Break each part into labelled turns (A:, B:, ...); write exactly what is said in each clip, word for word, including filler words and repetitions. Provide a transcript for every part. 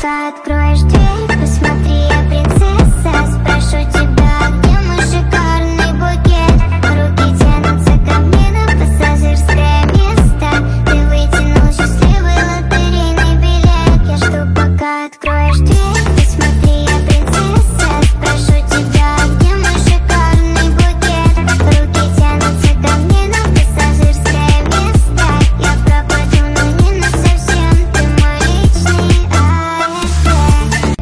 A: пока откроешь дверь, посмотри, я принцесса. Спрошу тебя, где мой шикарный букет. Руки тянутся ко мне на пассажирское место. Ты вытянул счастливый лотерейный билет. Я жду, пока откроешь дверь, посмотри, я принцесса. Спрошу тебя, где мой шикарный букет. Руки тянутся ко мне на пассажирское место. Я пропаду, но не насовсем. Ты мой личный АРТ.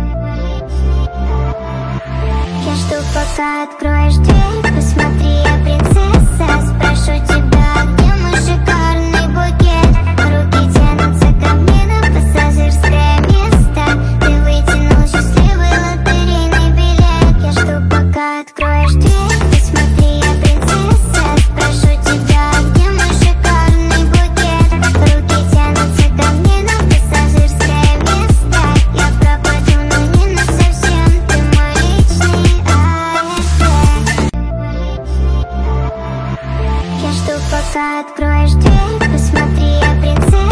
A: Я жду, пока откроешь дверь, посмотри, я принцесса. Спрошу тебя, где мой шикарный букет. Руки тянутся ко мне на пассажирское место. Ты вытянул счастливый лотерейный билет. Я жду, пока откроешь дверь, посмотри, я принцесса. Спрошу тебя, где мой шикарный букет. Руки тянутся ко мне на пассажирское место. Я пропаду, но не насовсем. Ты мой личный АРТ. Я жду, пока откроешь дверь, посмотри, я принцесса.